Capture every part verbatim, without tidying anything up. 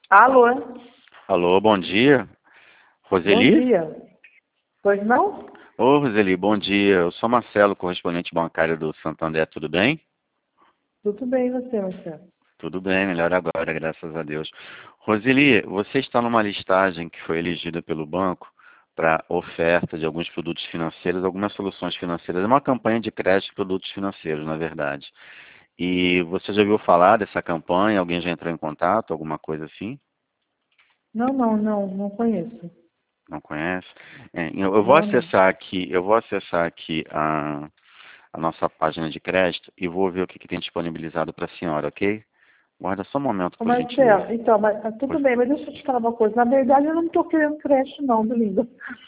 Alô? Alô, bom dia. Bom Roseli? dia. Pois não? Ô, Roseli, bom dia. Eu sou Marcelo, correspondente bancário do Santander, tudo bem? Tudo bem, e você, Marcelo? Tudo bem, melhor agora, graças a Deus. Roseli, você está numa listagem que foi elegida pelo banco para oferta de alguns produtos financeiros, algumas soluções financeiras. É uma campanha de crédito de produtos financeiros, na verdade. E você já ouviu falar dessa campanha? Alguém já entrou em contato, alguma coisa assim? Não, não, não, não conheço. Não conhece? É, eu eu vou Não, não. acessar aqui, eu vou acessar aqui a, a nossa página de crédito e vou ver o que, que tem disponibilizado para a senhora, ok? Guarda só um momento, Ô, por gentileza. Marcelo, então, mas ah, tudo Pois- bem, mas deixa eu te falar uma coisa. Na verdade, eu não estou querendo crédito, não, meu lindo.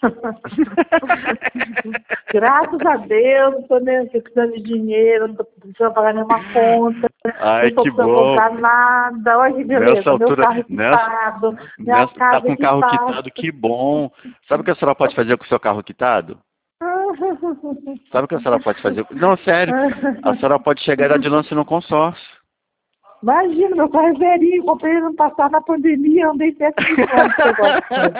Graças a Deus, não estou nem precisando de dinheiro, não estou precisando pagar nenhuma conta, não Ai, estou que precisando bom! comprar nada. Olha que Nessa beleza, meu altura, carro nessa, equipado, minha nessa, tá casa com o carro equipada. quitado, que bom! Sabe o que a senhora pode fazer com o seu carro quitado? Sabe o que a senhora pode fazer? Não, sério, a senhora pode chegar e dar de lance no consórcio. Imagina, meu carro é velhinho, comprei ele ano passado na pandemia, andei sete mil quilômetros agora com ele.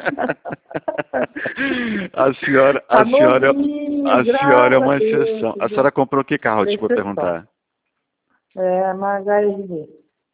A senhora, Tá a senhora, novinho, a senhora é graças a uma Deus. exceção. A senhora comprou que carro? Desculpa Exceção. perguntar. É, uma H R V.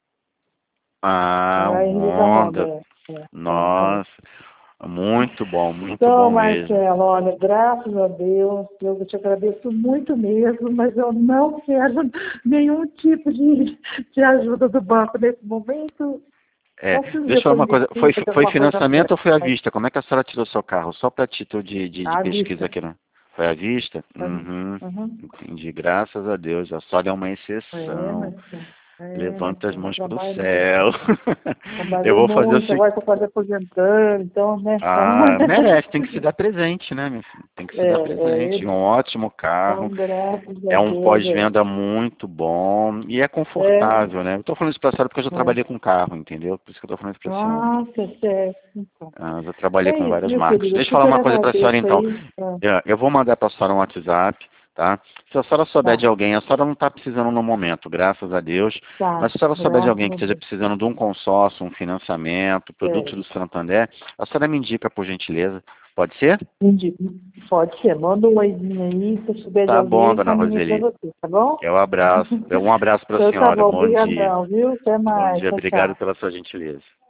Ah, um H R V da Honda, Honda. é. É, é, é. Nossa, muito bom, muito Então, bom mesmo. Marcelo, olha, graças a Deus, eu te agradeço muito mesmo, mas eu não quero nenhum tipo de, de ajuda do banco nesse momento. É, Só se deixa eu falar depois uma me coisa. Foi, explica de foi alguma coisa financiamento ou foi à certa. vista? Como é que a senhora tirou seu carro? Só para título de, de, de À pesquisa vista. aqui, né? Foi à vista? À vista. Uhum, Uhum. entendi. Graças a Deus. A senhora é uma É, exceção. Marcelo. É, Levanta as Marcelo, mãos para o trabalho céu. muito. Eu Trabalhei vou fazer o muito, seguinte. agora estou quase aposentando, então, né? Então, Ah, merece, tem que se dar presente, né, meu filho? Tem que é, se dar é, presente. Um ótimo carro, então, graças a é um Deus, é. pós-venda muito bom e é É, confortável, né? Eu tô falando isso pra senhora porque eu já é. trabalhei com carro, entendeu? Por isso que eu tô falando isso pra senhora. Nossa, certo, então. Ah, eu já trabalhei É com isso, várias meu marcas. querido, eu Deixa eu falar super uma coisa pra senhora agradeço então. aí. Ah, É, Eu vou mandar pra senhora um WhatsApp, tá? Se a senhora souber de tá, alguém, a senhora não está precisando no momento, graças a Deus, tá, mas se a senhora souber de graças alguém que a esteja Deus. precisando de um consórcio, um financiamento, produto É, do Santander, a senhora me indica por gentileza. Pode ser? entendi. Pode ser, manda um oizinho aí, se eu souber de Tá alguém, bom, eu dona encaminho para Roseli. você, tá bom? É um abraço. Um abraço para a Então tá senhora. bom, Bom dia. obrigadão, viu? Até Bom mais, dia. tchau, Obrigado tchau. pela sua gentileza.